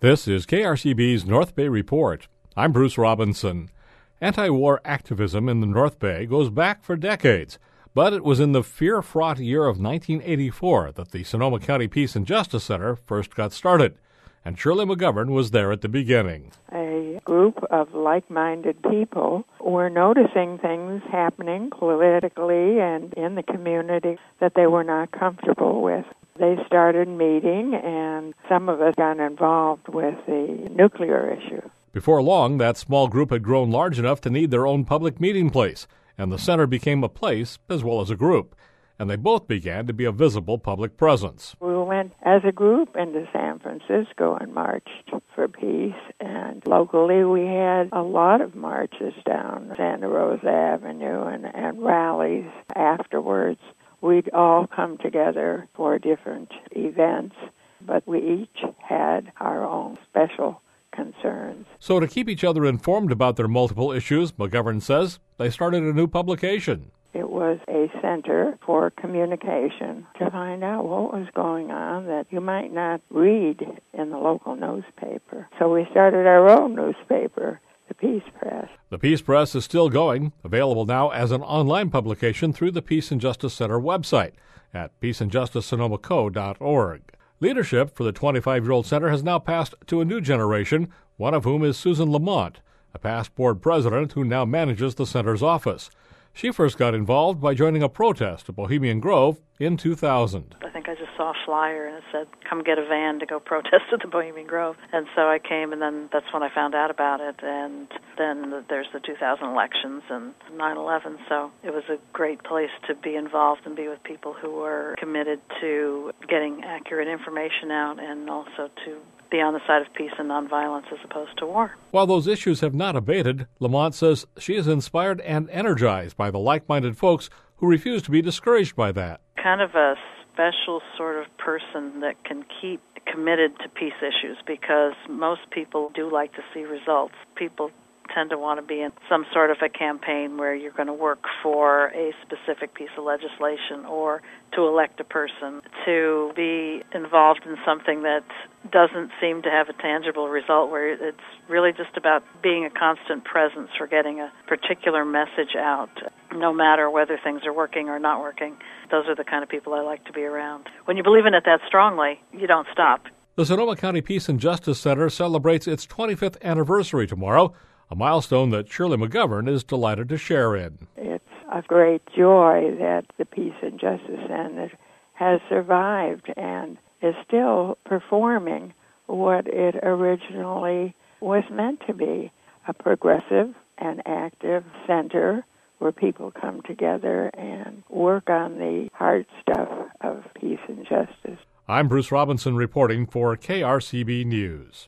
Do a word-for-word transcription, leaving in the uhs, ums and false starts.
This is K R C B's North Bay Report. I'm Bruce Robinson. Anti-war activism in the North Bay goes back for decades, but it was in the fear-fraught year of nineteen eighty-four that the Sonoma County Peace and Justice Center first got started, and Shirley McGovern was there at the beginning. A group of like-minded people were noticing things happening politically and in the community that they were not comfortable with. They started meeting, and some of us got involved with the nuclear issue. Before long, that small group had grown large enough to need their own public meeting place, and the center became a place as well as a group, and they both began to be a visible public presence. We went as a group into San Francisco and marched for peace, and locally we had a lot of marches down Santa Rosa Avenue and, and rallies afterwards. We'd all come together for different events, but we each had our own special concerns. So to keep each other informed about their multiple issues, McGovern says they started a new publication. It was a center for communication to find out what was going on that you might not read in the local newspaper. So we started our own newspaper, the Peace Press. The Peace Press is still going, available now as an online publication through the Peace and Justice Center website at peace and justice sonoma co dot org. Leadership for the twenty-five-year-old center has now passed to a new generation, one of whom is Susan Lamont, a past board president who now manages the center's office. She first got involved by joining a protest at Bohemian Grove in two thousand. I think I just saw a flyer and it said, come get a van to go protest at the Bohemian Grove. And so I came, and then that's when I found out about it. And then there's the two thousand elections and nine eleven. So it was a great place to be involved and be with people who were committed to getting accurate information out and also to be on the side of peace and nonviolence as opposed to war. While those issues have not abated, Lamont says she is inspired and energized by the like-minded folks who refuse to be discouraged by that. Kind of a special sort of person that can keep committed to peace issues, because most people do like to see results. People tend to want to be in some sort of a campaign where you're going to work for a specific piece of legislation or to elect a person. To be involved in something that doesn't seem to have a tangible result, where it's really just about being a constant presence for getting a particular message out, no matter whether things are working or not working. Those are the kind of people I like to be around. When you believe in it that strongly, you don't stop. The Sonoma County Peace and Justice Center celebrates its twenty-fifth anniversary tomorrow, a milestone that Shirley McGovern is delighted to share in. It's a great joy that the Peace and Justice Center has survived and is still performing what it originally was meant to be, a progressive and active center where people come together and work on the hard stuff of peace and justice. I'm Bruce Robinson reporting for K R C B News.